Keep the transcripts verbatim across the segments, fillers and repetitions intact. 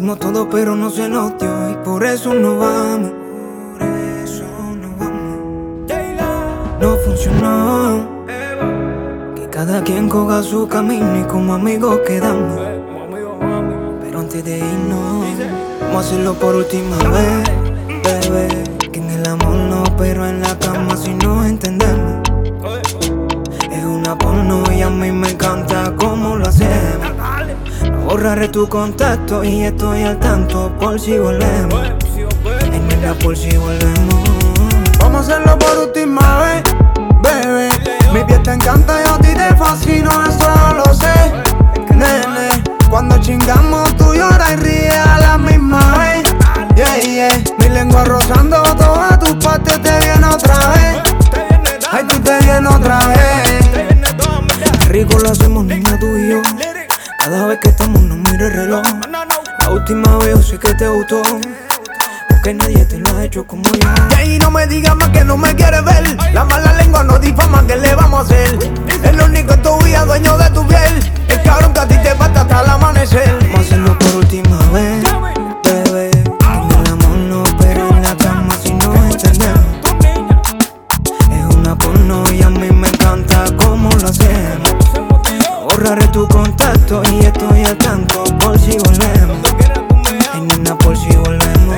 dimos todo pero no se nos dio y por eso no vamos. Por eso no vamos. No funcionó. Que cada quien coja su camino y como amigos quedamos. Pero antes de irnos, vamos a hacerlo por última vez, bebé. Que en el amor no, pero en la cama si nos entendemos. Es una porno y a mí me encanta cómo lo hacemos. No borraré tu contacto y estoy al tanto por si volvemos. Ay, mira, por si volvemos. Vamos a hacerlo por última vez, bebé. Mi piel te encanta y a ti te fascino, eso lo sé, nene. Cuando chingamos tú lloras y ríes a la misma vez. Yeah, yeah. Mi lengua rozando todas tus partes te viene otra vez. Ay, tú te vienes otra vez. Rico lo hacemos, niña, tú y yo. Cada vez que estamos no mires el reloj. La última vez yo sé que te gustó, porque nadie te lo ha hecho como yo. Y no me digas más que no me quieres ver. La mala lengua no difama, ¿qué le vamos a hacer? El único en tu vida, dueño de tu piel. El cabrón que a ti te basta hasta el amanecer. Vamos a hacerlo por última vez, bebé. En el amor no, pero en la cama si nos entendemos. Es una porno y a mí me encanta cómo lo hacemos. Borraré tu contacto y estoy al tanto por si volvemos. Ay, nena, por si volvemos.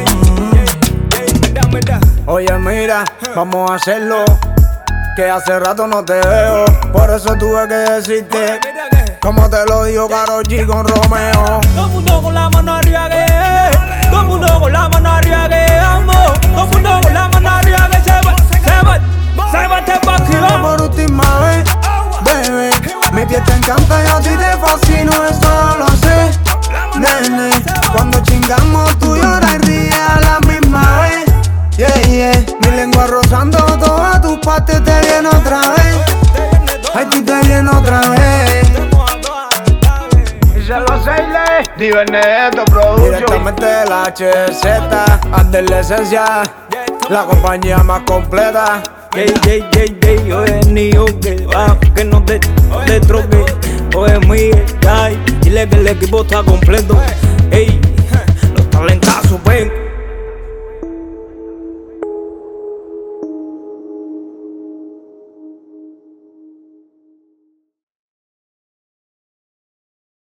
Oye, mira, vamos a hacerlo, que hace rato no te veo. Por eso tuve que decirte, como te lo digo Karol G con Romeo. Todo el mundo con la mano arriba que, todo el mundo con la mano arriba que amo. Todo el mundo con la mano arriba que se va, se va, se va este vacío. Por última vez, bebé. Mi piel te encanta y a ti te fascino, eso lo sé, nene. Cuando chingamos tú lloras y ríes a la misma vez. Yeah, yeah. Mi lengua rozando todas tus partes te viene otra vez. Ay, tú te vienes otra vez. Y se lo Seile, Diverneto Production. Directamente de la H Z, Adolescencia, la compañía más completa. Ey, ey, ey, ey, oye, niño, que va, que no te, te troque. Oye, Miguel, ay, dile que el equipo está completo. Ey, los talentazos, ven.